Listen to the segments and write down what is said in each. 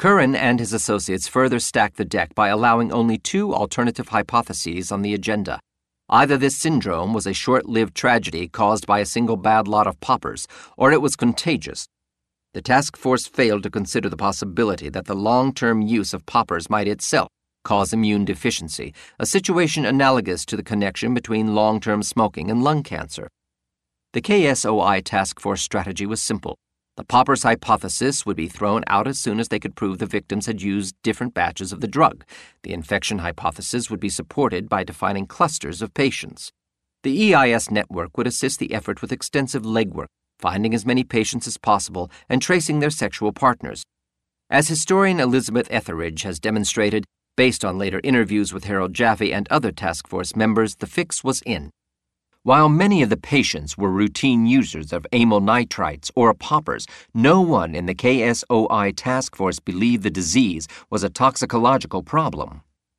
Curran and his associates further stacked the deck by allowing only two alternative hypotheses on the agenda. Either this syndrome was a short-lived tragedy caused by a single bad lot of poppers, or it was contagious. The task force failed to consider the possibility that the long-term use of poppers might itself cause immune deficiency, a situation analogous to the connection between long-term smoking and lung cancer. The KSOI task force strategy was simple. The poppers hypothesis would be thrown out as soon as they could prove the victims had used different batches of the drug. The infection hypothesis would be supported by defining clusters of patients. The EIS network would assist the effort with extensive legwork, finding as many patients as possible and tracing their sexual partners. As historian Elizabeth Etheridge has demonstrated, based on later interviews with Harold Jaffe and other task force members, the fix was in. While many of the patients were routine users of amyl nitrites or poppers, no one in the KSOI task force believed the disease was a toxicological problem.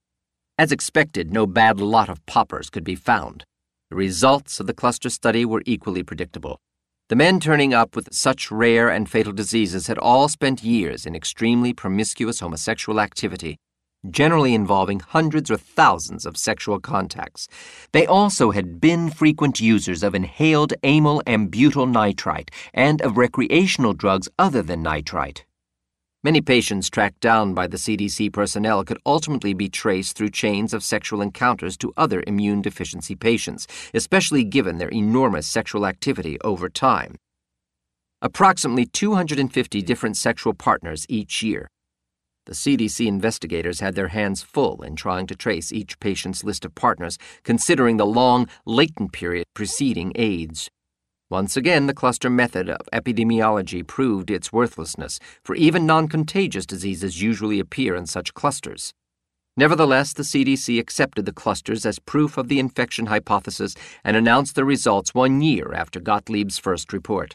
As expected, no bad lot of poppers could be found. The results of the cluster study were equally predictable. The men turning up with such rare and fatal diseases had all spent years in extremely promiscuous homosexual activity, generally involving hundreds or thousands of sexual contacts. They also had been frequent users of inhaled amyl and butyl nitrite and of recreational drugs other than nitrite. Many patients tracked down by the CDC personnel could ultimately be traced through chains of sexual encounters to other immune deficiency patients, especially given their enormous sexual activity over time. Approximately 250 different sexual partners each year. The CDC investigators had their hands full in trying to trace each patient's list of partners, considering the long, latent period preceding AIDS. Once again, the cluster method of epidemiology proved its worthlessness, for even non-contagious diseases usually appear in such clusters. Nevertheless, the CDC accepted the clusters as proof of the infection hypothesis and announced the results 1 year after Gottlieb's first report.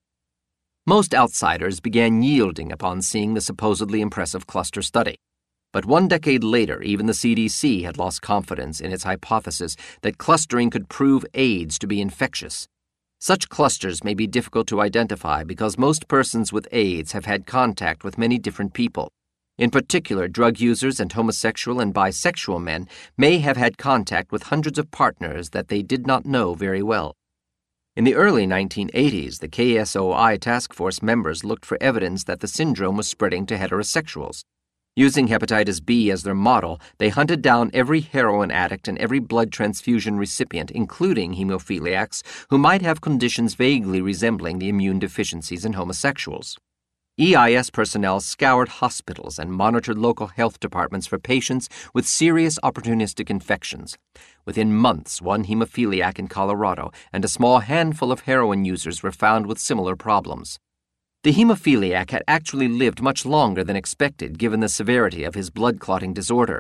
Most outsiders began yielding upon seeing the supposedly impressive cluster study. But 1 decade later, even the CDC had lost confidence in its hypothesis that clustering could prove AIDS to be infectious. Such clusters may be difficult to identify because most persons with AIDS have had contact with many different people. In particular, drug users and homosexual and bisexual men may have had contact with hundreds of partners that they did not know very well. In the early 1980s, the KSOI task force members looked for evidence that the syndrome was spreading to heterosexuals. Using hepatitis B as their model, they hunted down every heroin addict and every blood transfusion recipient, including hemophiliacs, who might have conditions vaguely resembling the immune deficiencies in homosexuals. EIS personnel scoured hospitals and monitored local health departments for patients with serious opportunistic infections. Within months, 1 hemophiliac in Colorado and a small handful of heroin users were found with similar problems. The hemophiliac had actually lived much longer than expected given the severity of his blood clotting disorder.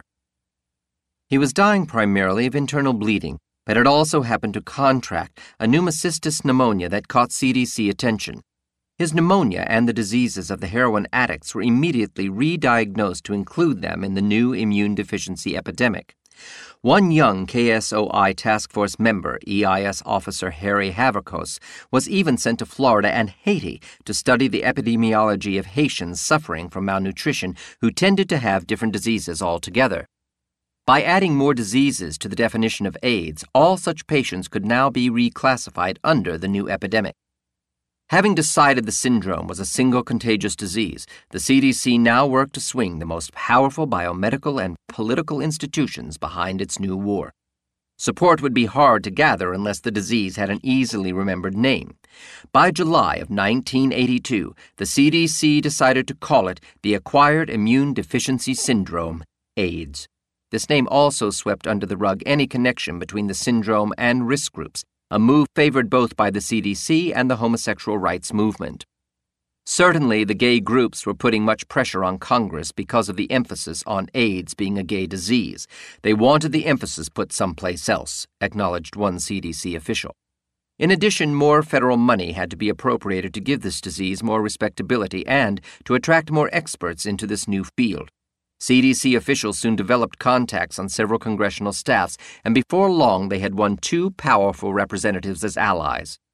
He was dying primarily of internal bleeding, but had also happened to contract a pneumocystis pneumonia that caught CDC attention. His pneumonia and the diseases of the heroin addicts were immediately re-diagnosed to include them in the new immune deficiency epidemic. One young KSOI task force member, EIS officer Harry Haverkos, was even sent to Florida and Haiti to study the epidemiology of Haitians suffering from malnutrition who tended to have different diseases altogether. By adding more diseases to the definition of AIDS, all such patients could now be reclassified under the new epidemic. Having decided the syndrome was a single contagious disease, the CDC now worked to swing the most powerful biomedical and political institutions behind its new war. Support would be hard to gather unless the disease had an easily remembered name. By July of 1982, the CDC decided to call it the Acquired Immune Deficiency Syndrome, AIDS. This name also swept under the rug any connection between the syndrome and risk groups, a move favored both by the CDC and the homosexual rights movement. Certainly, the gay groups were putting much pressure on Congress because of the emphasis on AIDS being a gay disease. They wanted the emphasis put someplace else, acknowledged one CDC official. In addition, more federal money had to be appropriated to give this disease more respectability and to attract more experts into this new field. CDC officials soon developed contacts on several congressional staffs, and before long they had won 2 powerful representatives as allies.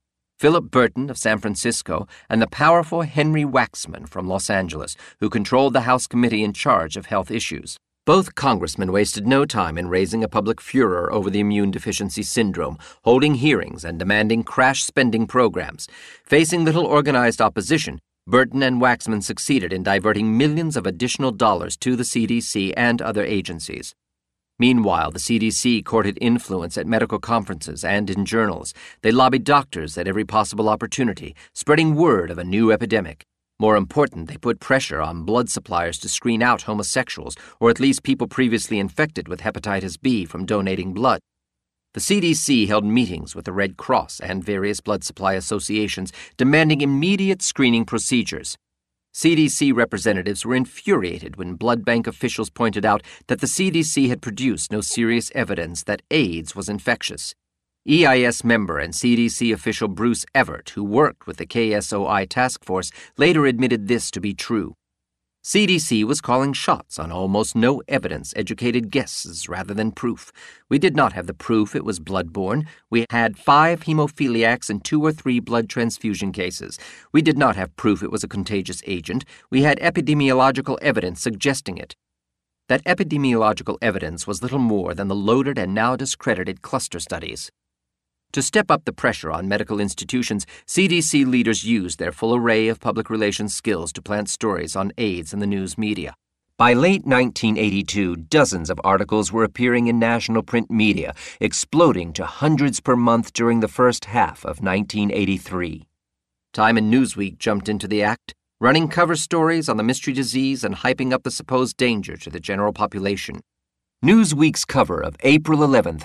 Philip Burton of San Francisco, and the powerful Henry Waxman from Los Angeles, who controlled the House committee in charge of health issues. Both congressmen wasted no time in raising a public furor over the immune deficiency syndrome, holding hearings and demanding crash spending programs. Facing little organized opposition, Burton and Waxman succeeded in diverting millions of additional dollars to the CDC and other agencies. Meanwhile, the CDC courted influence at medical conferences and in journals. They lobbied doctors at every possible opportunity, spreading word of a new epidemic. More important, they put pressure on blood suppliers to screen out homosexuals, or at least people previously infected with hepatitis B, from donating blood. The CDC held meetings with the Red Cross and various blood supply associations demanding immediate screening procedures. CDC representatives were infuriated when blood bank officials pointed out that the CDC had produced no serious evidence that AIDS was infectious. EIS member and CDC official Bruce Evert, who worked with the KSOI task force, later admitted this to be true. CDC was calling shots on almost no evidence-educated guesses rather than proof. We did not have the proof it was blood-borne. We had 5 hemophiliacs and 2 or 3 blood transfusion cases. We did not have proof it was a contagious agent. We had epidemiological evidence suggesting it. That epidemiological evidence was little more than the loaded and now discredited cluster studies. To step up the pressure on medical institutions, CDC leaders used their full array of public relations skills to plant stories on AIDS in the news media. By late 1982, dozens of articles were appearing in national print media, exploding to hundreds per month during the first half of 1983. Time and Newsweek jumped into the act, running cover stories on the mystery disease and hyping up the supposed danger to the general population. Newsweek's cover of April 11,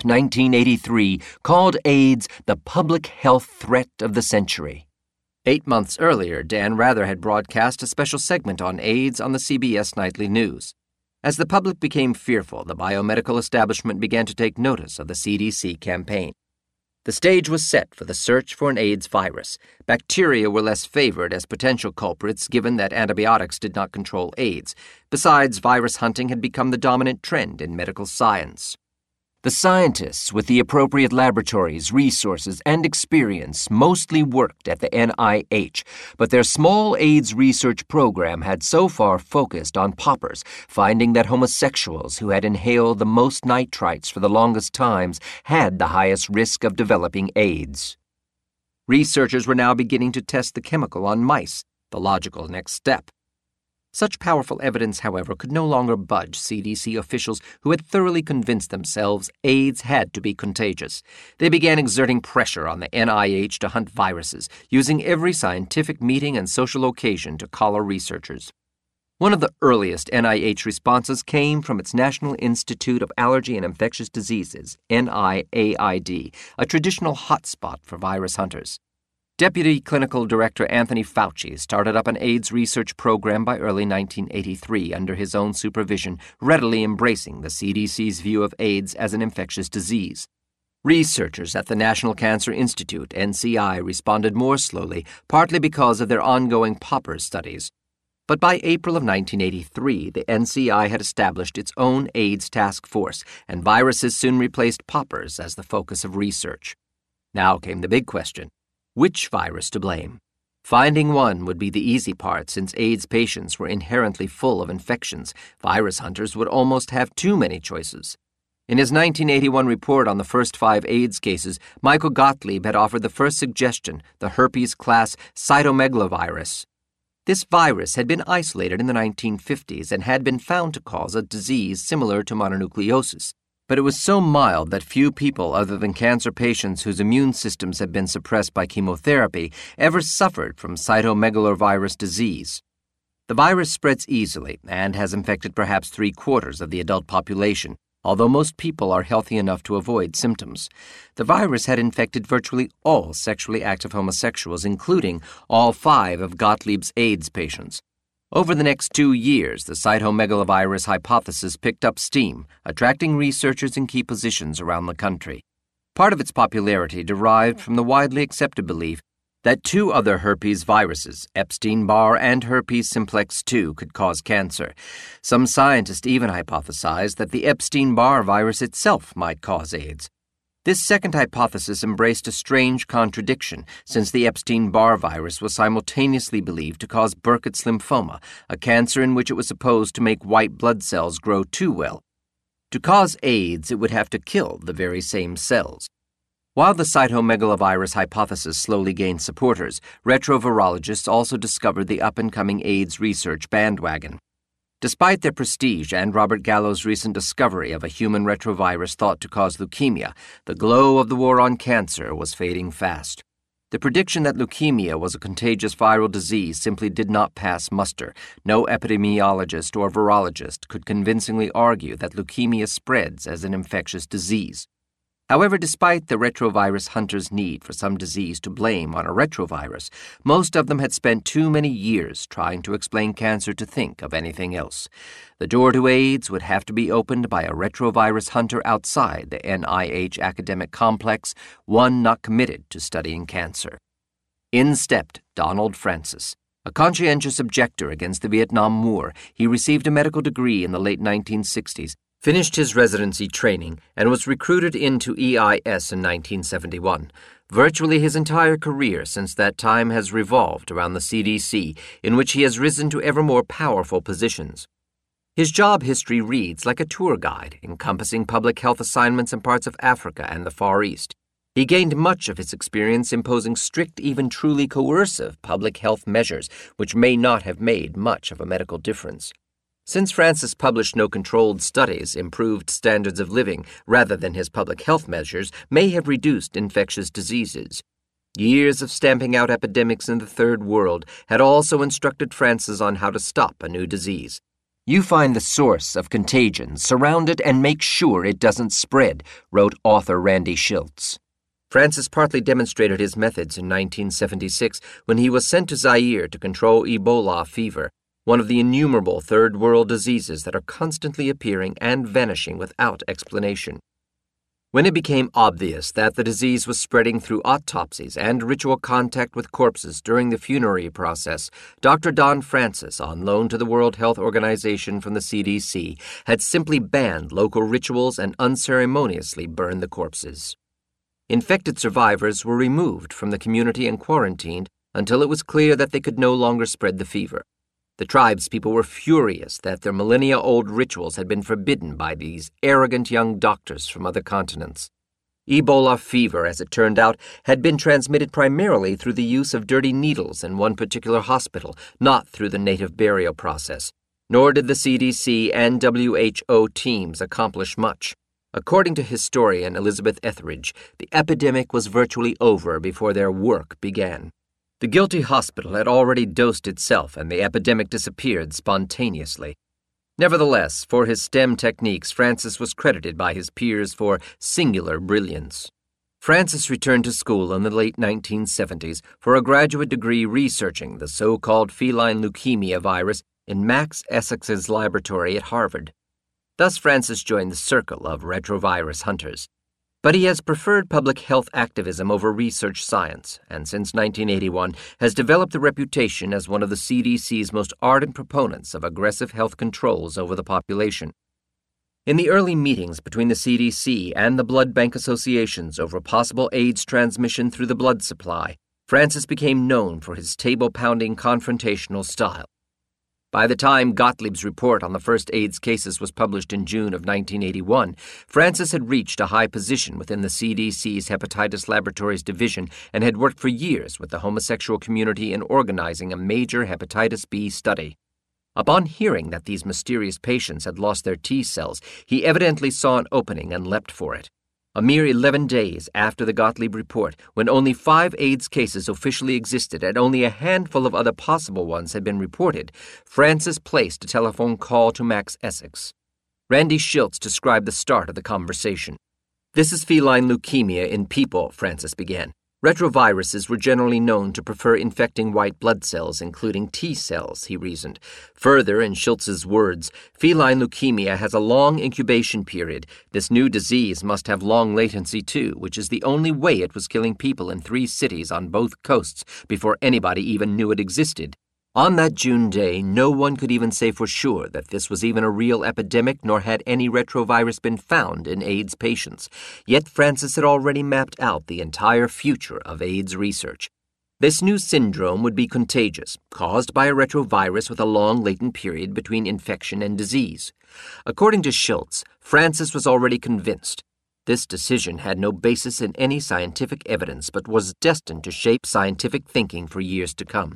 1983, called AIDS the public health threat of the century. 8 months earlier, Dan Rather had broadcast a special segment on AIDS on the CBS Nightly News. As the public became fearful, the biomedical establishment began to take notice of the CDC campaign. The stage was set for the search for an AIDS virus. Bacteria were less favored as potential culprits given that antibiotics did not control AIDS. Besides, virus hunting had become the dominant trend in medical science. The scientists, with the appropriate laboratories, resources, and experience, mostly worked at the NIH, but their small AIDS research program had so far focused on paupers, finding that homosexuals who had inhaled the most nitrites for the longest times had the highest risk of developing AIDS. Researchers were now beginning to test the chemical on mice, the logical next step. Such powerful evidence, however, could no longer budge CDC officials who had thoroughly convinced themselves AIDS had to be contagious. They began exerting pressure on the NIH to hunt viruses, using every scientific meeting and social occasion to collar researchers. One of the earliest NIH responses came from its National Institute of Allergy and Infectious Diseases, NIAID, a traditional hotspot for virus hunters. Deputy Clinical Director Anthony Fauci started up an AIDS research program by early 1983 under his own supervision, readily embracing the CDC's view of AIDS as an infectious disease. Researchers at the National Cancer Institute, NCI, responded more slowly, partly because of their ongoing paupers studies. But by April of 1983, the NCI had established its own AIDS task force, and viruses soon replaced paupers as the focus of research. Now came the big question. Which virus to blame? Finding one would be the easy part since AIDS patients were inherently full of infections. Virus hunters would almost have too many choices. In his 1981 report on the first 5 AIDS cases, Michael Gottlieb had offered the first suggestion, the herpes-class cytomegalovirus. This virus had been isolated in the 1950s and had been found to cause a disease similar to mononucleosis. But it was so mild that few people other than cancer patients whose immune systems had been suppressed by chemotherapy ever suffered from cytomegalovirus disease. The virus spreads easily and has infected perhaps 3/4 of the adult population, although most people are healthy enough to avoid symptoms. The virus had infected virtually all sexually active homosexuals, including all 5 of Gottlieb's AIDS patients. Over the next 2 years, the cytomegalovirus hypothesis picked up steam, attracting researchers in key positions around the country. Part of its popularity derived from the widely accepted belief that 2 other herpes viruses, Epstein-Barr and herpes simplex 2, could cause cancer. Some scientists even hypothesized that the Epstein-Barr virus itself might cause AIDS. This second hypothesis embraced a strange contradiction, since the Epstein-Barr virus was simultaneously believed to cause Burkitt's lymphoma, a cancer in which it was supposed to make white blood cells grow too well. To cause AIDS, it would have to kill the very same cells. While the cytomegalovirus hypothesis slowly gained supporters, retrovirologists also discovered the up-and-coming AIDS research bandwagon. Despite their prestige and Robert Gallo's recent discovery of a human retrovirus thought to cause leukemia, the glow of the war on cancer was fading fast. The prediction that leukemia was a contagious viral disease simply did not pass muster. No epidemiologist or virologist could convincingly argue that leukemia spreads as an infectious disease. However, despite the retrovirus hunters' need for some disease to blame on a retrovirus, most of them had spent too many years trying to explain cancer to think of anything else. The door to AIDS would have to be opened by a retrovirus hunter outside the NIH academic complex, one not committed to studying cancer. In stepped Donald Francis. A conscientious objector against the Vietnam War, he received a medical degree in the late 1960s, finished his residency training, and was recruited into EIS in 1971. Virtually his entire career since that time has revolved around the CDC, in which he has risen to ever more powerful positions. His job history reads like a tour guide, encompassing public health assignments in parts of Africa and the Far East. He gained much of his experience imposing strict, even truly coercive, public health measures, which may not have made much of a medical difference. Since Francis published no controlled studies, improved standards of living, rather than his public health measures, may have reduced infectious diseases. Years of stamping out epidemics in the Third World had also instructed Francis on how to stop a new disease. You find the source of contagion, surround it, and make sure it doesn't spread, wrote author Randy Shilts. Francis partly demonstrated his methods in 1976 when he was sent to Zaire to control Ebola fever, one of the innumerable Third World diseases that are constantly appearing and vanishing without explanation. When it became obvious that the disease was spreading through autopsies and ritual contact with corpses during the funerary process, Dr. Don Francis, on loan to the World Health Organization from the CDC, had simply banned local rituals and unceremoniously burned the corpses. Infected survivors were removed from the community and quarantined until it was clear that they could no longer spread the fever. The tribespeople were furious that their millennia-old rituals had been forbidden by these arrogant young doctors from other continents. Ebola fever, as it turned out, had been transmitted primarily through the use of dirty needles in one particular hospital, not through the native burial process. Nor did the CDC and WHO teams accomplish much. According to historian Elizabeth Etheridge, the epidemic was virtually over before their work began. The guilty hospital had already dosed itself, and the epidemic disappeared spontaneously. Nevertheless, for his STEM techniques, Francis was credited by his peers for singular brilliance. Francis returned to school in the late 1970s for a graduate degree researching the so-called feline leukemia virus in Max Essex's laboratory at Harvard. Thus, Francis joined the circle of retrovirus hunters. But he has preferred public health activism over research science, and since 1981 has developed a reputation as one of the CDC's most ardent proponents of aggressive health controls over the population. In the early meetings between the CDC and the blood bank associations over possible AIDS transmission through the blood supply, Francis became known for his table-pounding confrontational style. By the time Gottlieb's report on the first AIDS cases was published in June of 1981, Francis had reached a high position within the CDC's Hepatitis Laboratories Division and had worked for years with the homosexual community in organizing a major hepatitis B study. Upon hearing that these mysterious patients had lost their T cells, he evidently saw an opening and leapt for it. A mere 11 days after the Gottlieb report, when only 5 AIDS cases officially existed and only a handful of other possible ones had been reported, Francis placed a telephone call to Max Essex. Randy Shilts described the start of the conversation. "This is feline leukemia in people," Francis began. "Retroviruses were generally known to prefer infecting white blood cells, including T cells," he reasoned. Further, in Schultz's words, "feline leukemia has a long incubation period. This new disease must have long latency too, which is the only way it was killing people in 3 cities on both coasts before anybody even knew it existed. On that June day, no one could even say for sure that this was even a real epidemic, nor had any retrovirus been found in AIDS patients. Yet Francis had already mapped out the entire future of AIDS research. This new syndrome would be contagious, caused by a retrovirus with a long latent period between infection and disease. According to Schultz, Francis was already convinced. This decision had no basis in any scientific evidence, but was destined to shape scientific thinking for years to come.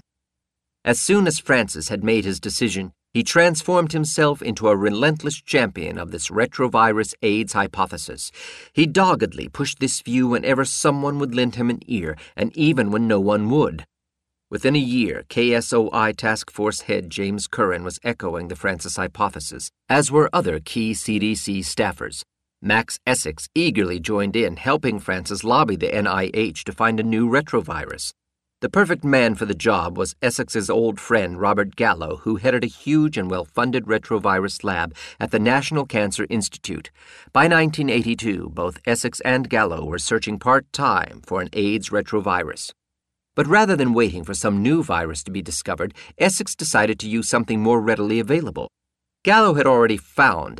As soon as Francis had made his decision, he transformed himself into a relentless champion of this retrovirus AIDS hypothesis. He doggedly pushed this view whenever someone would lend him an ear, and even when no one would. Within a year, KSOI Task Force head James Curran was echoing the Francis hypothesis, as were other key CDC staffers. Max Essex eagerly joined in, helping Francis lobby the NIH to find a new retrovirus. The perfect man for the job was Essex's old friend Robert Gallo, who headed a huge and well-funded retrovirus lab at the National Cancer Institute. By 1982, both Essex and Gallo were searching part-time for an AIDS retrovirus. But rather than waiting for some new virus to be discovered, Essex decided to use something more readily available. Gallo had already found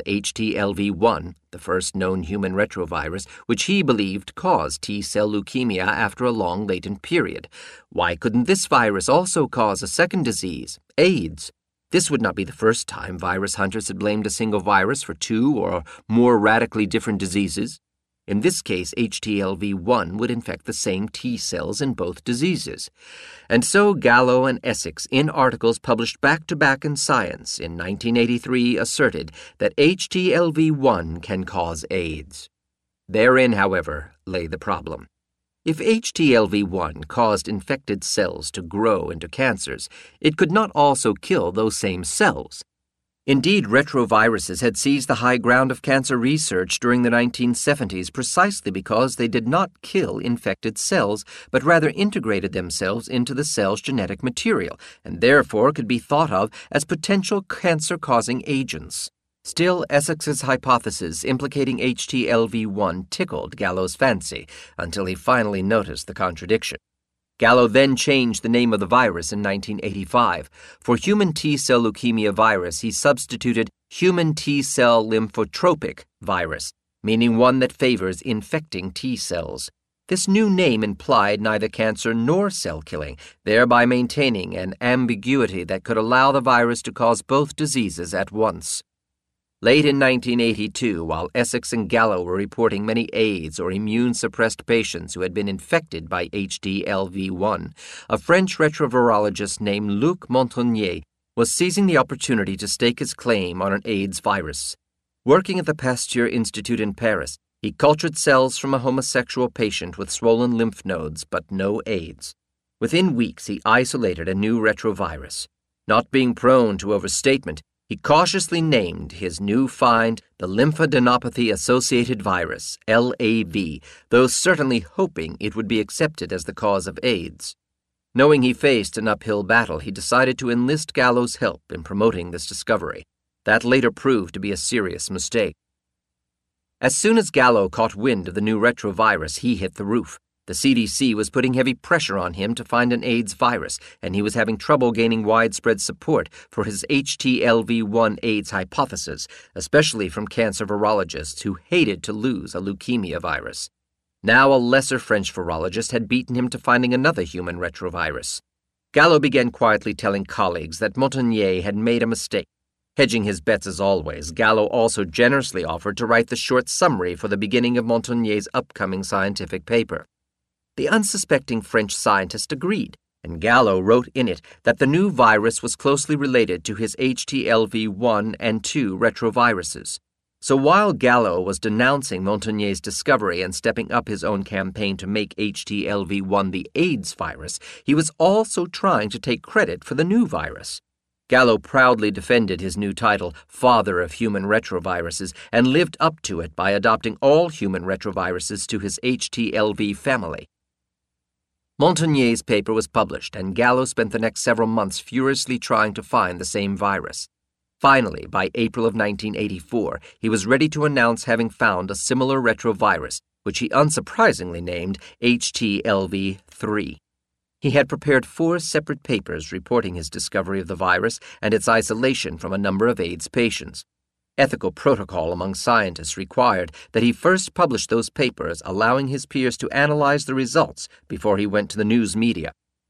HTLV-1, the first known human retrovirus, which he believed caused T-cell leukemia after a long latent period. Why couldn't this virus also cause a second disease, AIDS? This would not be the first time virus hunters had blamed a single virus for two or more radically different diseases. In this case, HTLV-1 would infect the same T cells in both diseases. And so Gallo and Essex, in articles published back-to-back in Science in 1983, asserted that HTLV-1 can cause AIDS. Therein, however, lay the problem. If HTLV-1 caused infected cells to grow into cancers, it could not also kill those same cells. Indeed, retroviruses had seized the high ground of cancer research during the 1970s precisely because they did not kill infected cells, but rather integrated themselves into the cell's genetic material, and therefore could be thought of as potential cancer-causing agents. Still, Essex's hypothesis implicating HTLV-1 tickled Gallo's fancy until he finally noticed the contradiction. Gallo then changed the name of the virus in 1985. For human T-cell leukemia virus, he substituted human T-cell lymphotropic virus, meaning one that favors infecting T cells. This new name implied neither cancer nor cell killing, thereby maintaining an ambiguity that could allow the virus to cause both diseases at once. Late in 1982, while Essex and Gallo were reporting many AIDS or immune-suppressed patients who had been infected by HTLV-1, a French retrovirologist named Luc Montagnier was seizing the opportunity to stake his claim on an AIDS virus. Working at the Pasteur Institute in Paris, he cultured cells from a homosexual patient with swollen lymph nodes but no AIDS. Within weeks, he isolated a new retrovirus. Not being prone to overstatement, he cautiously named his new find the lymphadenopathy-associated virus, LAV, though certainly hoping it would be accepted as the cause of AIDS. Knowing he faced an uphill battle, he decided to enlist Gallo's help in promoting this discovery. That later proved to be a serious mistake. As soon as Gallo caught wind of the new retrovirus, he hit the roof. The CDC was putting heavy pressure on him to find an AIDS virus, and he was having trouble gaining widespread support for his HTLV-1 AIDS hypothesis, especially from cancer virologists who hated to lose a leukemia virus. Now a lesser French virologist had beaten him to finding another human retrovirus. Gallo began quietly telling colleagues that Montagnier had made a mistake. Hedging his bets as always, Gallo also generously offered to write the short summary for the beginning of Montagnier's upcoming scientific paper. The unsuspecting French scientist agreed, and Gallo wrote in it that the new virus was closely related to his HTLV-1 and 2 retroviruses. So while Gallo was denouncing Montagnier's discovery and stepping up his own campaign to make HTLV-1 the AIDS virus, he was also trying to take credit for the new virus. Gallo proudly defended his new title, Father of Human Retroviruses, and lived up to it by adopting all human retroviruses to his HTLV family. Montagnier's paper was published, and Gallo spent the next several months furiously trying to find the same virus. Finally, by April of 1984, he was ready to announce having found a similar retrovirus, which he unsurprisingly named HTLV-3. He had prepared 4 separate papers reporting his discovery of the virus and its isolation from a number of AIDS patients. Ethical protocol among scientists required that he first publish those papers, allowing his peers to analyze the results before he went to the news media.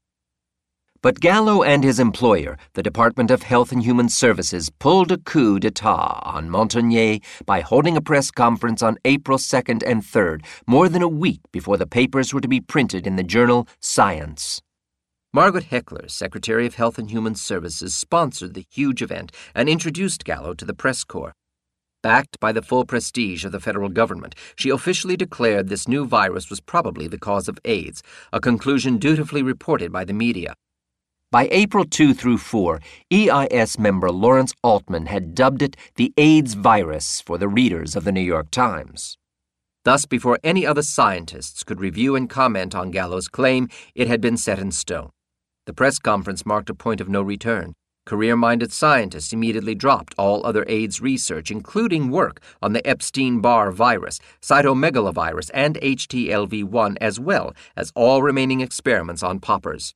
But Gallo and his employer, the Department of Health and Human Services, pulled a coup d'etat on Montagnier by holding a press conference on April 2nd and 3rd, more than a week before the papers were to be printed in the journal Science. Margaret Heckler, Secretary of Health and Human Services, sponsored the huge event and introduced Gallo to the press corps. Backed by the full prestige of the federal government, she officially declared this new virus was probably the cause of AIDS, a conclusion dutifully reported by the media. By April 2 through 4, EIS member Lawrence Altman had dubbed it the AIDS virus for the readers of the New York Times. Thus, before any other scientists could review and comment on Gallo's claim, it had been set in stone. The press conference marked a point of no return. Career-minded scientists immediately dropped all other AIDS research, including work on the Epstein-Barr virus, cytomegalovirus, and HTLV-1, as well as all remaining experiments on poppers.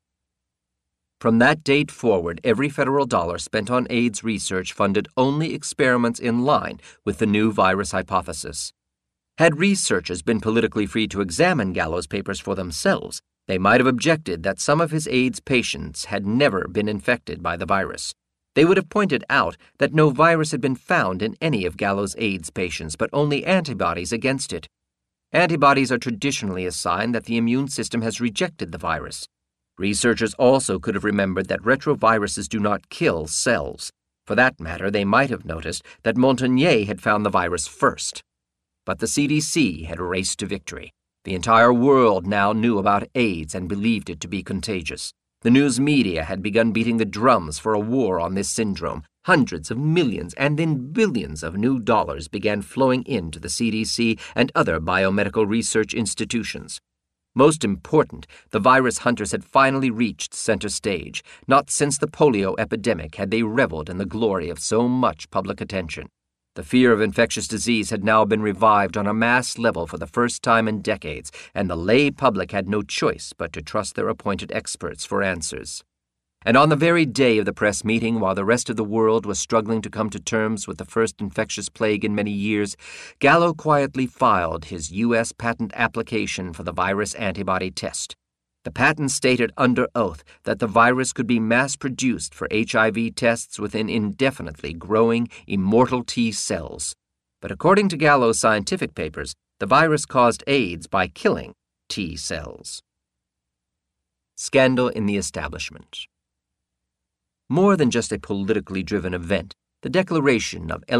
From that date forward, every federal dollar spent on AIDS research funded only experiments in line with the new virus hypothesis. Had researchers been politically free to examine Gallo's papers for themselves, they might have objected that some of his AIDS patients had never been infected by the virus. They would have pointed out that no virus had been found in any of Gallo's AIDS patients, but only antibodies against it. Antibodies are traditionally a sign that the immune system has rejected the virus. Researchers also could have remembered that retroviruses do not kill cells. For that matter, they might have noticed that Montagnier had found the virus first. But the CDC had raced to victory. The entire world now knew about AIDS and believed it to be contagious. The news media had begun beating the drums for a war on this syndrome. Hundreds of millions and then billions of new dollars began flowing into the CDC and other biomedical research institutions. Most important, the virus hunters had finally reached center stage. Not since the polio epidemic had they reveled in the glory of so much public attention. The fear of infectious disease had now been revived on a mass level for the first time in decades, and the lay public had no choice but to trust their appointed experts for answers. And on the very day of the press meeting, while the rest of the world was struggling to come to terms with the first infectious plague in many years, Gallo quietly filed his U.S. patent application for the virus antibody test. The patent stated under oath that the virus could be mass-produced for HIV tests within indefinitely growing, immortal T cells. But according to Gallo's scientific papers, the virus caused AIDS by killing T cells. Scandal in the establishment. More than just a politically driven event, the declaration of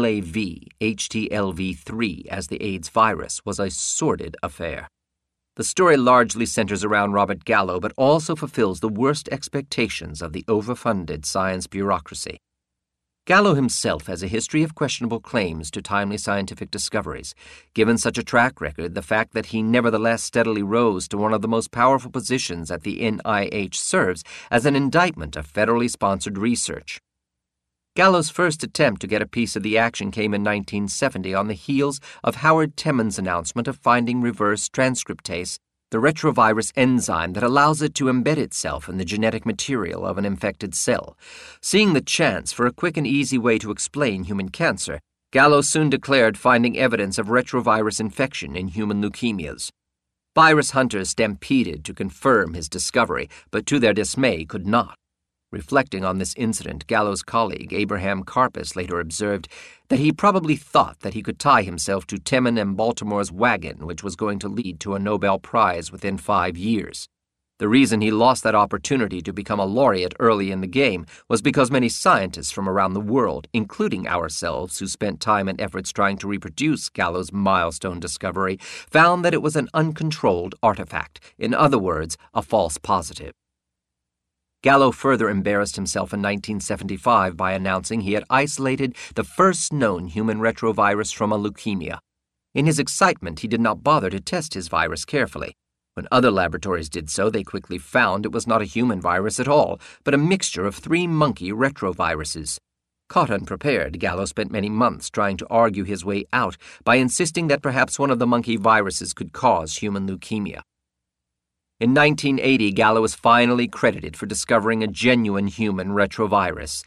HTLV-3 as the AIDS virus was a sordid affair. The story largely centers around Robert Gallo, but also fulfills the worst expectations of the overfunded science bureaucracy. Gallo himself has a history of questionable claims to timely scientific discoveries. Given such a track record, the fact that he nevertheless steadily rose to one of the most powerful positions at the NIH serves as an indictment of federally sponsored research. Gallo's first attempt to get a piece of the action came in 1970 on the heels of Howard Temin's announcement of finding reverse transcriptase, the retrovirus enzyme that allows it to embed itself in the genetic material of an infected cell. Seeing the chance for a quick and easy way to explain human cancer, Gallo soon declared finding evidence of retrovirus infection in human leukemias. Virus hunters stampeded to confirm his discovery, but to their dismay could not. Reflecting on this incident, Gallo's colleague Abraham Karpus later observed that he probably thought that he could tie himself to Temin and Baltimore's wagon, which was going to lead to a Nobel Prize within 5 years. The reason he lost that opportunity to become a laureate early in the game was because many scientists from around the world, including ourselves who spent time and efforts trying to reproduce Gallo's milestone discovery, found that it was an uncontrolled artifact, in other words, a false positive. Gallo further embarrassed himself in 1975 by announcing he had isolated the first known human retrovirus from a leukemia. In his excitement, he did not bother to test his virus carefully. When other laboratories did so, they quickly found it was not a human virus at all, but a mixture of 3 monkey retroviruses. Caught unprepared, Gallo spent many months trying to argue his way out by insisting that perhaps one of the monkey viruses could cause human leukemia. In 1980, Gallo was finally credited for discovering a genuine human retrovirus,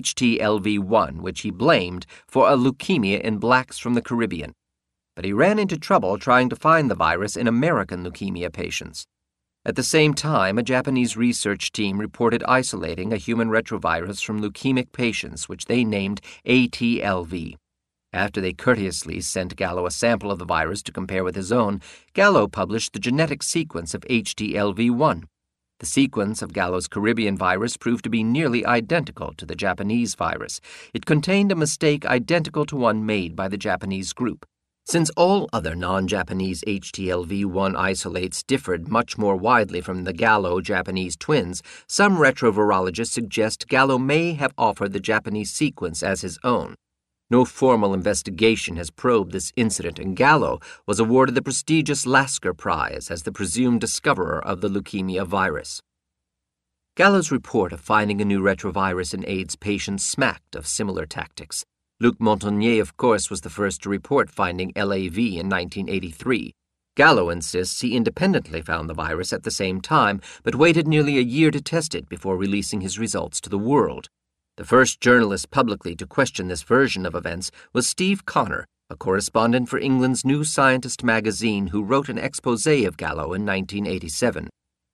HTLV-1, which he blamed for a leukemia in blacks from the Caribbean. But he ran into trouble trying to find the virus in American leukemia patients. At the same time, a Japanese research team reported isolating a human retrovirus from leukemic patients, which they named ATLV. After they courteously sent Gallo a sample of the virus to compare with his own, Gallo published the genetic sequence of HTLV-1. The sequence of Gallo's Caribbean virus proved to be nearly identical to the Japanese virus. It contained a mistake identical to one made by the Japanese group. Since all other non-Japanese HTLV-1 isolates differed much more widely from the Gallo-Japanese twins, some retrovirologists suggest Gallo may have offered the Japanese sequence as his own. No formal investigation has probed this incident, and Gallo was awarded the prestigious Lasker Prize as the presumed discoverer of the leukemia virus. Gallo's report of finding a new retrovirus in AIDS patients smacked of similar tactics. Luc Montagnier, of course, was the first to report finding LAV in 1983. Gallo insists he independently found the virus at the same time, but waited nearly a year to test it before releasing his results to the world. The first journalist publicly to question this version of events was Steve Connor, a correspondent for England's New Scientist magazine who wrote an exposé of Gallo in 1987.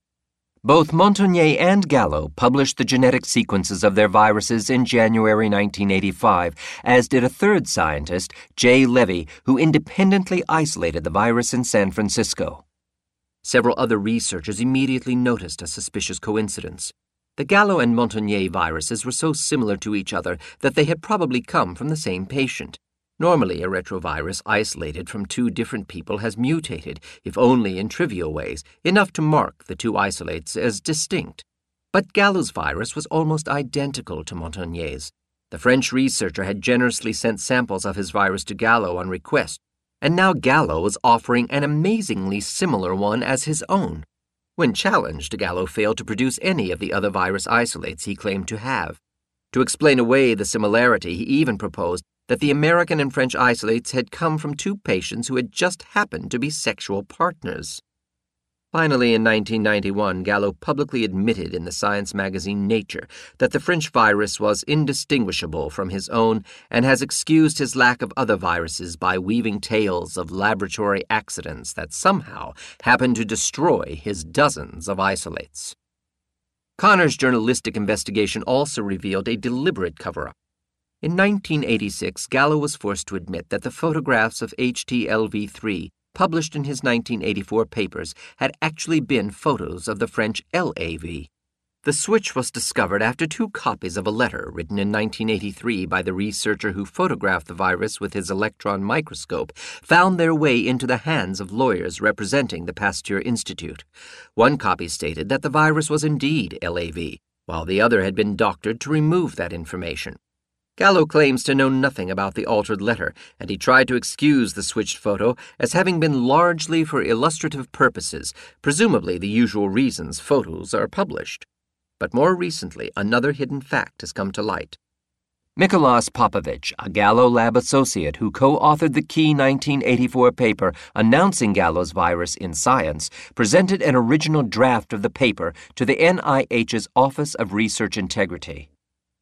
Both Montagnier and Gallo published the genetic sequences of their viruses in January 1985, as did a third scientist, Jay Levy, who independently isolated the virus in San Francisco. Several other researchers immediately noticed a suspicious coincidence. The Gallo and Montagnier viruses were so similar to each other that they had probably come from the same patient. Normally, a retrovirus isolated from two different people has mutated, if only in trivial ways, enough to mark the two isolates as distinct. But Gallo's virus was almost identical to Montagnier's. The French researcher had generously sent samples of his virus to Gallo on request, and now Gallo was offering an amazingly similar one as his own. When challenged, Gallo failed to produce any of the other virus isolates he claimed to have. To explain away the similarity, he even proposed that the American and French isolates had come from two patients who had just happened to be sexual partners. Finally, in 1991, Gallo publicly admitted in the science magazine Nature that the French virus was indistinguishable from his own and has excused his lack of other viruses by weaving tales of laboratory accidents that somehow happened to destroy his dozens of isolates. Connor's journalistic investigation also revealed a deliberate cover-up. In 1986, Gallo was forced to admit that the photographs of HTLV-3 published in his 1984 papers had actually been photos of the French LAV. The switch was discovered after two copies of a letter written in 1983 by the researcher who photographed the virus with his electron microscope found their way into the hands of lawyers representing the Pasteur Institute. One copy stated that the virus was indeed LAV, while the other had been doctored to remove that information. Gallo claims to know nothing about the altered letter, and he tried to excuse the switched photo as having been largely for illustrative purposes, presumably the usual reasons photos are published. But more recently, another hidden fact has come to light. Mikolas Popovich, a Gallo lab associate who co-authored the key 1984 paper announcing Gallo's virus in Science, presented an original draft of the paper to the NIH's Office of Research Integrity.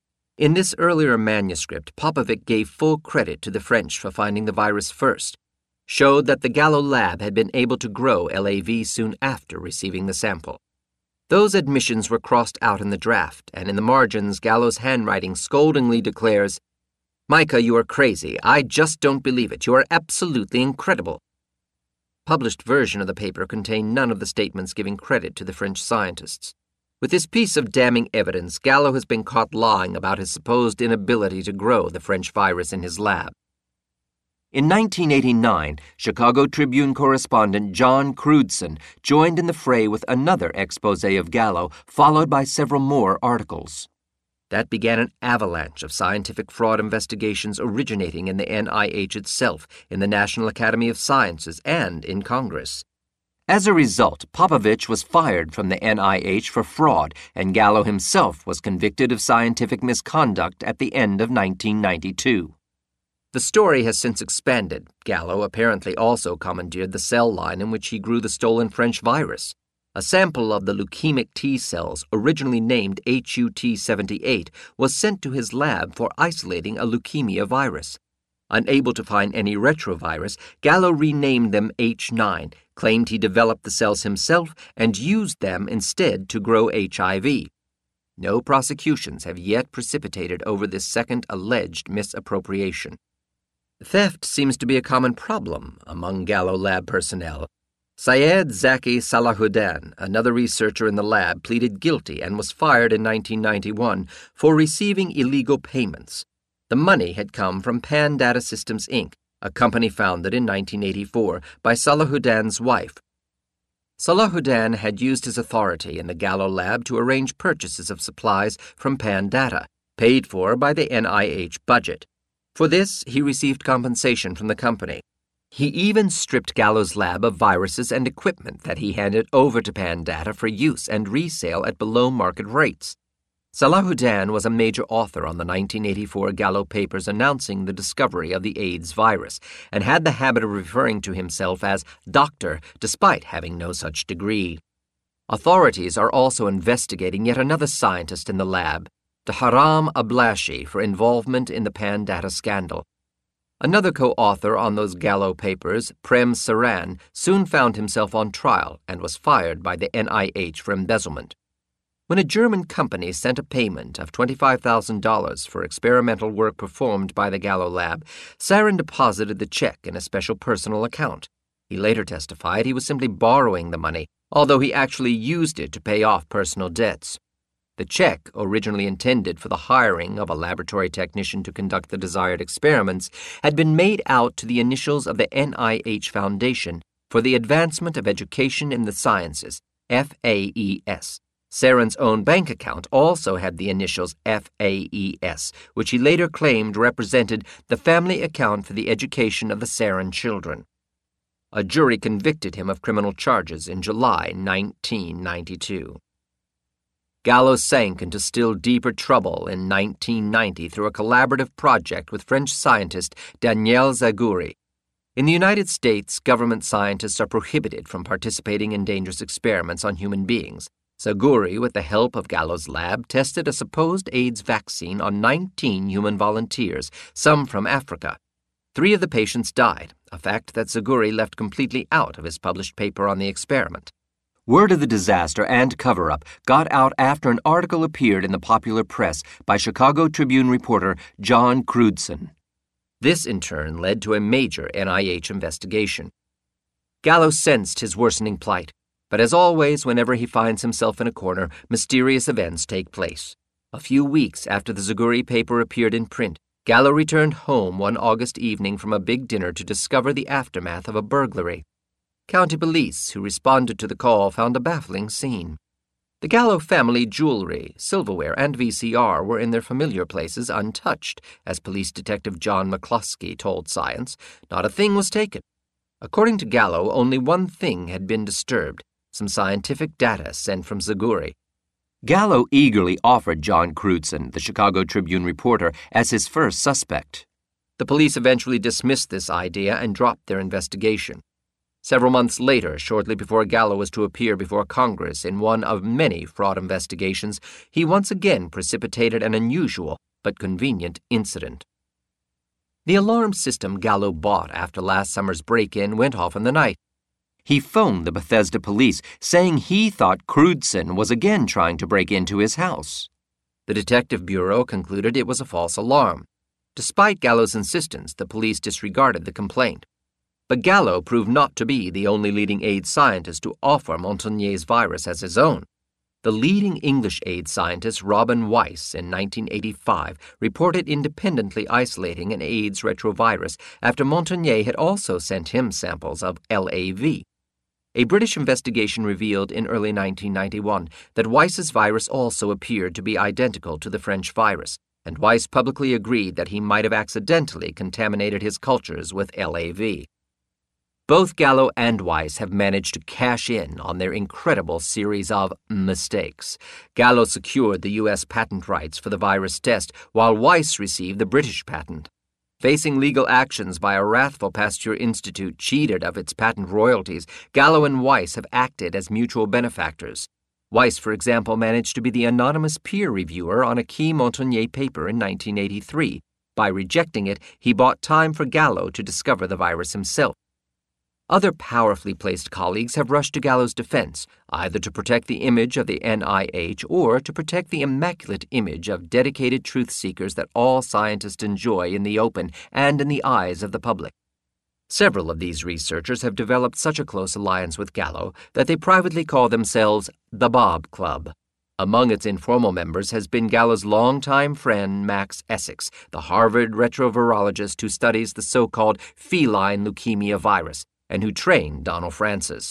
In this earlier manuscript, Popovic gave full credit to the French for finding the virus first, showed that the Gallo lab had been able to grow LAV soon after receiving the sample. Those admissions were crossed out in the draft, and in the margins, Gallo's handwriting scoldingly declares, "Micah, you are crazy. I just don't believe it. You are absolutely incredible." Published version of the paper contained none of the statements giving credit to the French scientists. With this piece of damning evidence, Gallo has been caught lying about his supposed inability to grow the French virus in his lab. In 1989, Chicago Tribune correspondent John Crewdson joined in the fray with another exposé of Gallo, followed by several more articles. That began an avalanche of scientific fraud investigations originating in the NIH itself, in the National Academy of Sciences, and in Congress. As a result, Popovich was fired from the NIH for fraud, and Gallo himself was convicted of scientific misconduct at the end of 1992. The story has since expanded. Gallo apparently also commandeered the cell line in which he grew the stolen French virus. A sample of the leukemic T cells, originally named HUT78, was sent to his lab for isolating a leukemia virus. Unable to find any retrovirus, Gallo renamed them H9, claimed he developed the cells himself, and used them instead to grow HIV. No prosecutions have yet precipitated over this second alleged misappropriation. Theft seems to be a common problem among Gallo lab personnel. Syed Zaki Salahuddin, another researcher in the lab, pleaded guilty and was fired in 1991 for receiving illegal payments. The money had come from Pan Data Systems, Inc., a company founded in 1984 by Salahuddin's wife. Salahuddin had used his authority in the Gallo lab to arrange purchases of supplies from Pan Data, paid for by the NIH budget. For this, he received compensation from the company. He even stripped Gallo's lab of viruses and equipment that he handed over to Pan Data for use and resale at below-market rates. Salahuddin was a major author on the 1984 Gallo papers announcing the discovery of the AIDS virus, and had the habit of referring to himself as doctor despite having no such degree. Authorities are also investigating yet another scientist in the lab, Tahram Ablashi, for involvement in the Pan Data scandal. Another co-author on those Gallo papers, Prem Saran, soon found himself on trial and was fired by the NIH for embezzlement. When a German company sent a payment of $25,000 for experimental work performed by the Gallo lab, Saran deposited the check in a special personal account. He later testified he was simply borrowing the money, although he actually used it to pay off personal debts. The check, originally intended for the hiring of a laboratory technician to conduct the desired experiments, had been made out to the initials of the NIH Foundation for the Advancement of Education in the Sciences, FAES. Saran's own bank account also had the initials FAES, which he later claimed represented the family account for the education of the Saran children. A jury convicted him of criminal charges in July 1992. Gallo sank into still deeper trouble in 1990 through a collaborative project with French scientist Daniel Zaguri. In the United States, government scientists are prohibited from participating in dangerous experiments on human beings. Zaguri, with the help of Gallo's lab, tested a supposed AIDS vaccine on 19 human volunteers, some from Africa. 3 of the patients died, a fact that Zaguri left completely out of his published paper on the experiment. Word of the disaster and cover-up got out after an article appeared in the popular press by Chicago Tribune reporter John Crewdson. This, in turn, led to a major NIH investigation. Gallo sensed his worsening plight. But as always, whenever he finds himself in a corner, mysterious events take place. A few weeks after the Zaguri paper appeared in print, Gallo returned home one August evening from a big dinner to discover the aftermath of a burglary. County police, who responded to the call, found a baffling scene. The Gallo family jewelry, silverware, and VCR were in their familiar places untouched, as police detective John McCluskey told Science. Not a thing was taken. According to Gallo, only one thing had been disturbed: some scientific data sent from Zaguri. Gallo eagerly offered John Crewdson, the Chicago Tribune reporter, as his first suspect. The police eventually dismissed this idea and dropped their investigation. Several months later, shortly before Gallo was to appear before Congress in one of many fraud investigations, he once again precipitated an unusual but convenient incident. The alarm system Gallo bought after last summer's break-in went off in the night. He phoned the Bethesda police, saying he thought Crewdson was again trying to break into his house. The Detective Bureau concluded it was a false alarm. Despite Gallo's insistence, the police disregarded the complaint. But Gallo proved not to be the only leading AIDS scientist to offer Montagnier's virus as his own. The leading English AIDS scientist, Robin Weiss, in 1985, reported independently isolating an AIDS retrovirus after Montagnier had also sent him samples of LAV. A British investigation revealed in early 1991 that Weiss's virus also appeared to be identical to the French virus, and Weiss publicly agreed that he might have accidentally contaminated his cultures with LAV. Both Gallo and Weiss have managed to cash in on their incredible series of mistakes. Gallo secured the U.S. patent rights for the virus test, while Weiss received the British patent. Facing legal actions by a wrathful Pasteur Institute cheated of its patent royalties, Gallo and Weiss have acted as mutual benefactors. Weiss, for example, managed to be the anonymous peer reviewer on a key Montagnier paper in 1983. By rejecting it, he bought time for Gallo to discover the virus himself. Other powerfully placed colleagues have rushed to Gallo's defense, either to protect the image of the NIH or to protect the immaculate image of dedicated truth seekers that all scientists enjoy in the open and in the eyes of the public. Several of these researchers have developed such a close alliance with Gallo that they privately call themselves the Bob Club. Among its informal members has been Gallo's longtime friend Max Essex, the Harvard retrovirologist who studies the so-called feline leukemia virus, and who trained Donald Francis.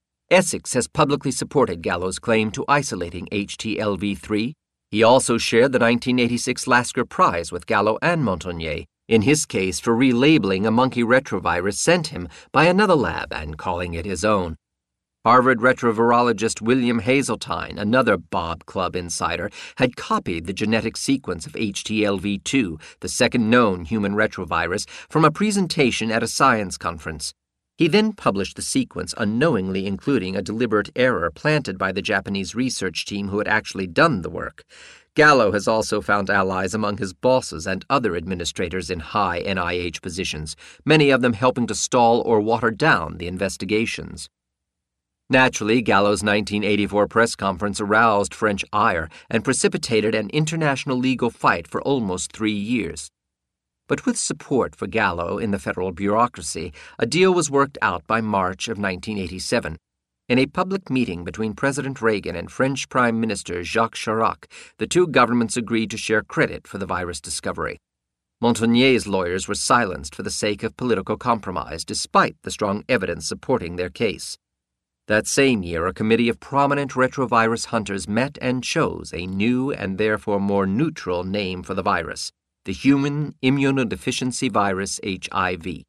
Essex has publicly supported Gallo's claim to isolating HTLV-3. He also shared the 1986 Lasker Prize with Gallo and Montagnier, in his case for relabeling a monkey retrovirus sent him by another lab and calling it his own. Harvard retrovirologist William Hazeltine, another Bob Club insider, had copied the genetic sequence of HTLV-2, the second known human retrovirus, from a presentation at a science conference. He then published the sequence, unknowingly including a deliberate error planted by the Japanese research team who had actually done the work. Gallo has also found allies among his bosses and other administrators in high NIH positions, many of them helping to stall or water down the investigations. Naturally, Gallo's 1984 press conference aroused French ire and precipitated an international legal fight for almost 3 years. But with support for Gallo in the federal bureaucracy, a deal was worked out by March of 1987. In a public meeting between President Reagan and French Prime Minister Jacques Chirac, the two governments agreed to share credit for the virus discovery. Montagnier's lawyers were silenced for the sake of political compromise, despite the strong evidence supporting their case. That same year, a committee of prominent retrovirus hunters met and chose a new and therefore more neutral name for the virus: the human immunodeficiency virus HIV.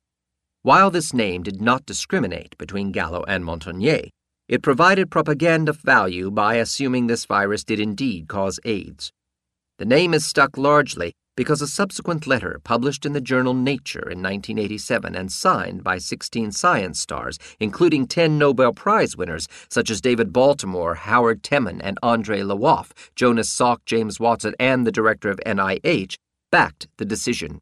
While this name did not discriminate between Gallo and Montagnier, it provided propaganda value by assuming this virus did indeed cause AIDS. The name is stuck largely because a subsequent letter published in the journal Nature in 1987 and signed by 16 science stars, including 10 Nobel Prize winners such as David Baltimore, Howard Temin, and André Lwoff, Jonas Salk, James Watson, and the director of NIH, backed the decision.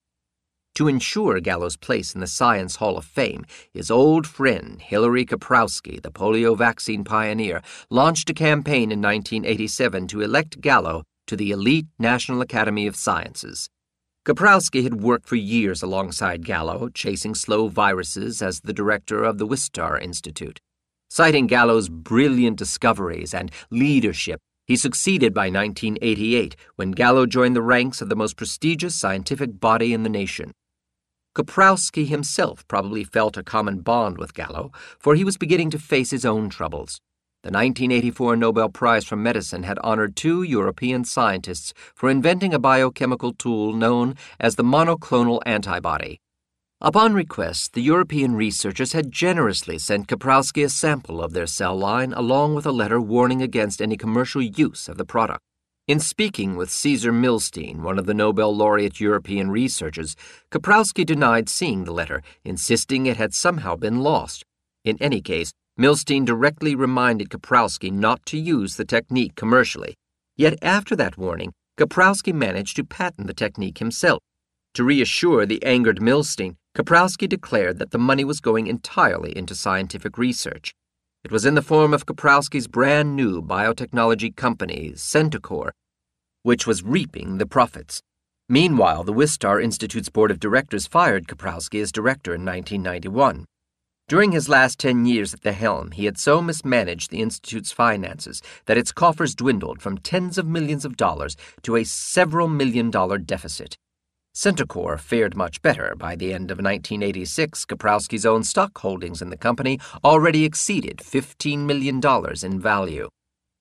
To ensure Gallo's place in the Science Hall of Fame, his old friend Hilary Kaprowski, the polio vaccine pioneer, launched a campaign in 1987 to elect Gallo to the elite National Academy of Sciences. Kaprowski had worked for years alongside Gallo, chasing slow viruses as the director of the Wistar Institute. Citing Gallo's brilliant discoveries and leadership, he succeeded by 1988 when Gallo joined the ranks of the most prestigious scientific body in the nation. Kaprowski himself probably felt a common bond with Gallo, for he was beginning to face his own troubles. The 1984 Nobel Prize for Medicine had honored 2 European scientists for inventing a biochemical tool known as the monoclonal antibody. Upon request, the European researchers had generously sent Kaprowski a sample of their cell line along with a letter warning against any commercial use of the product. In speaking with Cesar Milstein, one of the Nobel laureate European researchers, Kaprowski denied seeing the letter, insisting it had somehow been lost. In any case, Milstein directly reminded Kaprowski not to use the technique commercially. Yet after that warning, Kaprowski managed to patent the technique himself. To reassure the angered Milstein, Kaprowski declared that the money was going entirely into scientific research. It was in the form of Kaprowski's brand new biotechnology company, Centocor, which was reaping the profits. Meanwhile, the Wistar Institute's board of directors fired Kaprowski as director in 1991. During his last 10 years at the helm, he had so mismanaged the Institute's finances that its coffers dwindled from tens of millions of dollars to a several million-dollar deficit. Centocor fared much better. By the end of 1986, Kaprowski's own stock holdings in the company already exceeded $15 million in value.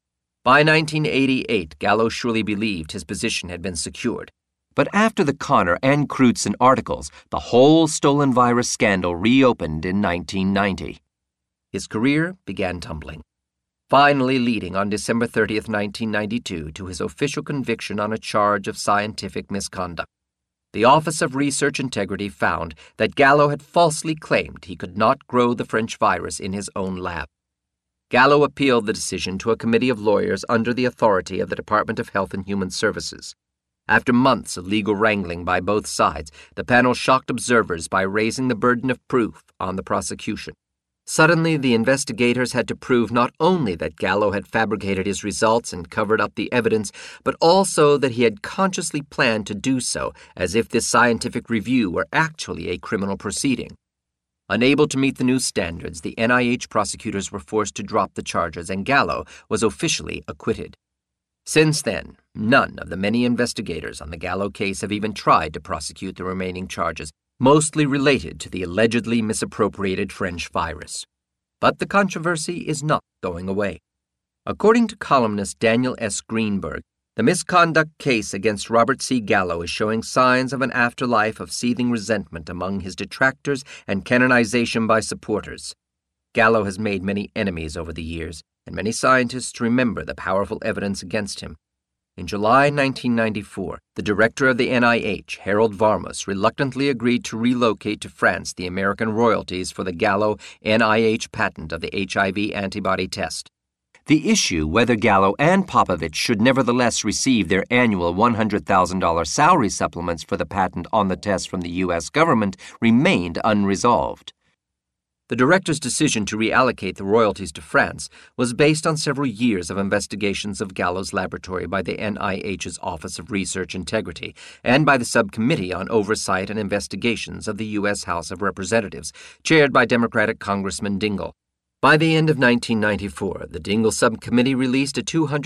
By 1988, Gallo surely believed his position had been secured. But after the Connor and Crutzen articles, the whole stolen virus scandal reopened in 1990. His career began tumbling, finally leading on December 30th, 1992, to his official conviction on a charge of scientific misconduct. The Office of Research Integrity found that Gallo had falsely claimed he could not grow the French virus in his own lab. Gallo appealed the decision to a committee of lawyers under the authority of the Department of Health and Human Services. After months of legal wrangling by both sides, the panel shocked observers by raising the burden of proof on the prosecution. Suddenly, the investigators had to prove not only that Gallo had fabricated his results and covered up the evidence, but also that he had consciously planned to do so, as if this scientific review were actually a criminal proceeding. Unable to meet the new standards, the NIH prosecutors were forced to drop the charges, and Gallo was officially acquitted. Since then, none of the many investigators on the Gallo case have even tried to prosecute the remaining charges, mostly related to the allegedly misappropriated French virus. But the controversy is not going away. According to columnist Daniel S. Greenberg, the misconduct case against Robert C. Gallo is showing signs of an afterlife of seething resentment among his detractors and canonization by supporters. Gallo has made many enemies over the years, and many scientists remember the powerful evidence against him. In July 1994, the director of the NIH, Harold Varmus, reluctantly agreed to relocate to France the American royalties for the Gallo NIH patent of the HIV antibody test. The issue whether Gallo and Popovich should nevertheless receive their annual $100,000 salary supplements for the patent on the test from the U.S. government remained unresolved. The director's decision to reallocate the royalties to France was based on several years of investigations of Gallo's laboratory by the NIH's Office of Research Integrity and by the Subcommittee on Oversight and Investigations of the U.S. House of Representatives, chaired by Democratic Congressman Dingell. By the end of 1994, the Dingell Subcommittee released a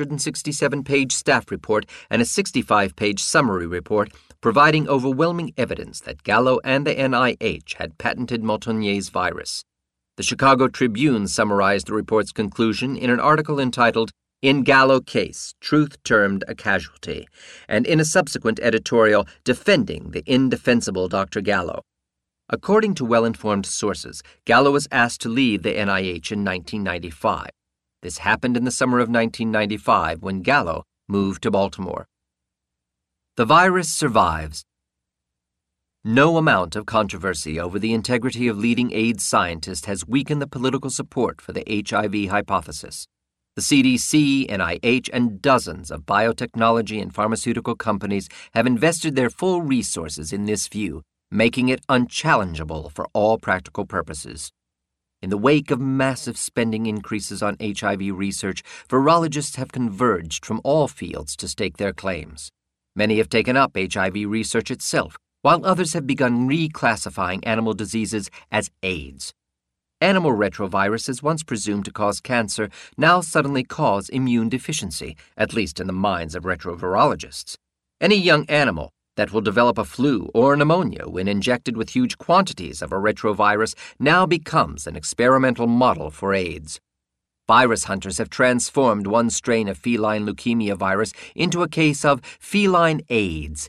267-page staff report and a 65-page summary report providing overwhelming evidence that Gallo and the NIH had patented Montagnier's virus. The Chicago Tribune summarized the report's conclusion in an article entitled, "In Gallo Case, Truth Termed a Casualty," and in a subsequent editorial defending the indefensible Dr. Gallo. According to well-informed sources, Gallo was asked to leave the NIH in 1995. This happened in the summer of 1995 when Gallo moved to Baltimore. The virus survives. No amount of controversy over the integrity of leading AIDS scientists has weakened the political support for the HIV hypothesis. The CDC, NIH, and dozens of biotechnology and pharmaceutical companies have invested their full resources in this view, making it unchallengeable for all practical purposes. In the wake of massive spending increases on HIV research, virologists have converged from all fields to stake their claims. Many have taken up HIV research itself, while others have begun reclassifying animal diseases as AIDS. Animal retroviruses, once presumed to cause cancer, now suddenly cause immune deficiency, at least in the minds of retrovirologists. Any young animal that will develop a flu or pneumonia when injected with huge quantities of a retrovirus now becomes an experimental model for AIDS. Virus hunters have transformed one strain of feline leukemia virus into a case of feline AIDS,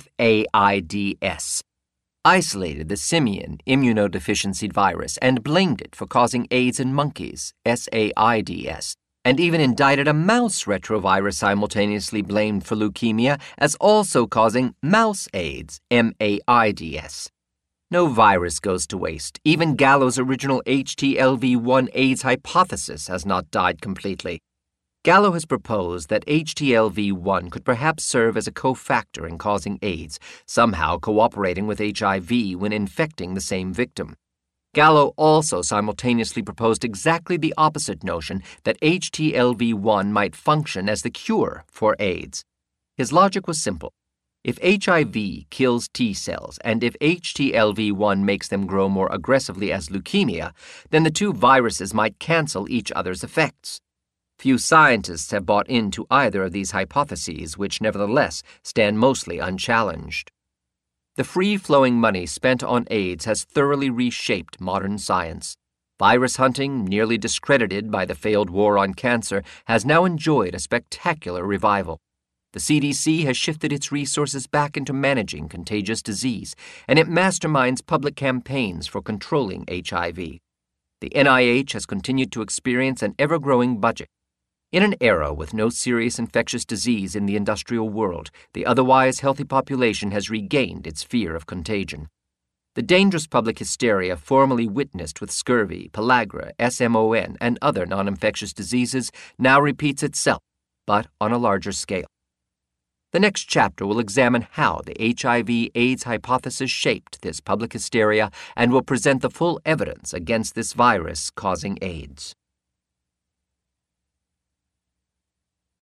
FAIDS, isolated the simian immunodeficiency virus and blamed it for causing AIDS in monkeys, SAIDS, and even indicted a mouse retrovirus simultaneously blamed for leukemia as also causing mouse AIDS, MAIDS. No virus goes to waste. Even Gallo's original HTLV-1 AIDS hypothesis has not died completely. Gallo has proposed that HTLV-1 could perhaps serve as a cofactor in causing AIDS, somehow cooperating with HIV when infecting the same victim. Gallo also simultaneously proposed exactly the opposite notion that HTLV-1 might function as the cure for AIDS. His logic was simple. If HIV kills T cells and if HTLV-1 makes them grow more aggressively as leukemia, then the two viruses might cancel each other's effects. Few scientists have bought into either of these hypotheses, which nevertheless stand mostly unchallenged. The free-flowing money spent on AIDS has thoroughly reshaped modern science. Virus hunting, nearly discredited by the failed war on cancer, has now enjoyed a spectacular revival. The CDC has shifted its resources back into managing contagious disease, and it masterminds public campaigns for controlling HIV. The NIH has continued to experience an ever-growing budget. In an era with no serious infectious disease in the industrial world, the otherwise healthy population has regained its fear of contagion. The dangerous public hysteria formerly witnessed with scurvy, pellagra, SMON, and other non-infectious diseases now repeats itself, but on a larger scale. The next chapter will examine how the HIV/AIDS hypothesis shaped this public hysteria and will present the full evidence against this virus causing AIDS.